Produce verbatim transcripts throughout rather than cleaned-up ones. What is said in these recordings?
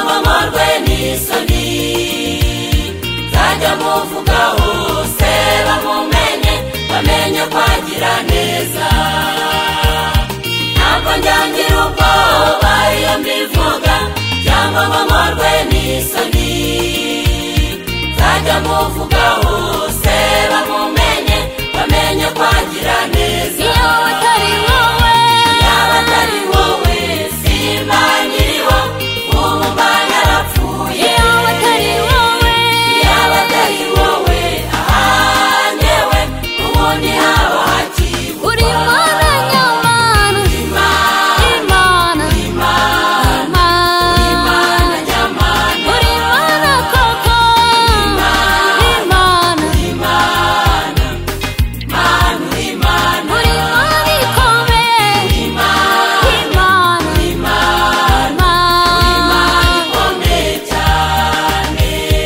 ngo nkorwe n'isoni. Nzajya muvuga hose bamumenye, bamenye kwagira neza. Ntabwo njyangira ubwoba iyo mbivuga, cyangwa ngo nkorwe n'isoni. Nzajya muvuga hose bamumenye, bamenye kwagira neza. Iyo atari wowe, yaba atari wowe simba nkiriho, ubu mba narapfuye. iyo atari wowe, yaba atari wowe ahanyewe, ubundi haba hakibuka. uri Imana nyamana, Imana, Imana, Imana, Imana nyamana. uri Imana koko, Imana, Imana, Imana, Mana uri Imana. uri Imana ikomeye, Imana, Imana, Imana, Imana ikomeye cyane.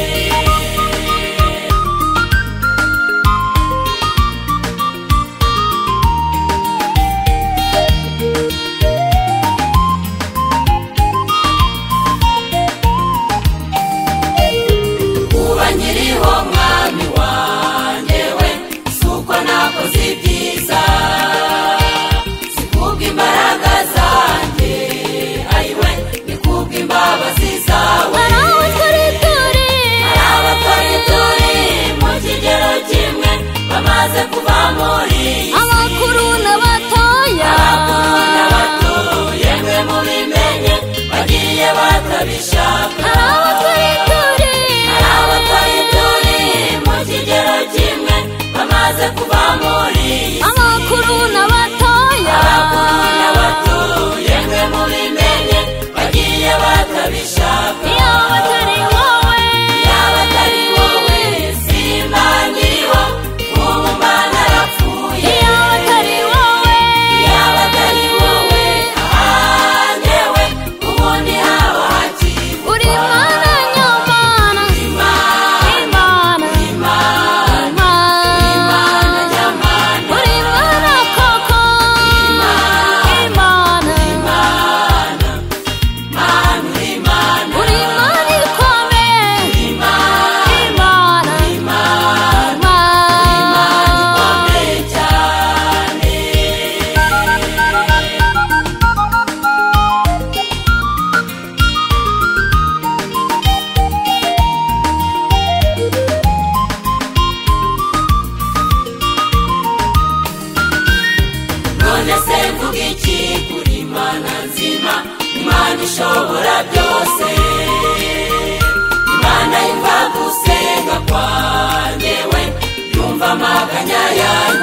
Kuba nkiriho mwami wanjye we, si uko nakoze ibyiza, si kubw'imbaraga zanjye ayiwe, ni kubw'imbabazi zawe. hari aho twari turi, Hari abatwari turi mu kigero kimwe, bamaze kuva muri iyi si. abakuru n'abatoya, Abakuru n'abato yemwe mubimenye, bagiye batabishaka. hari aho twari turi, Hari abatwari turi mu kigero kimwe, bamaze kuva muri iyi si. abakuru n'abatoya, Abakuru n'abato yemwe mubimenye, bagiye batabishaka. iyo atari wowe, yaba atari wowe simba nkiriho, ubu mba narapfuye. iyo atari wowe, yaba atari wowe ahanyewe, ubundi haba hakibuka. uri Imana nyamana, Imana, Imana, Imana, Imana nyamana. uri Imana koko, Imana, Imana, Mana uri Imana. uri Imana ikomeye, Imana, Imana, Imana, Imana ikomeye cyane. None se mvuga iki kuri Imana nzima, Imana ishobora byose, Imana yumva gusenga kwanjye we, yumva amaganya yanjye.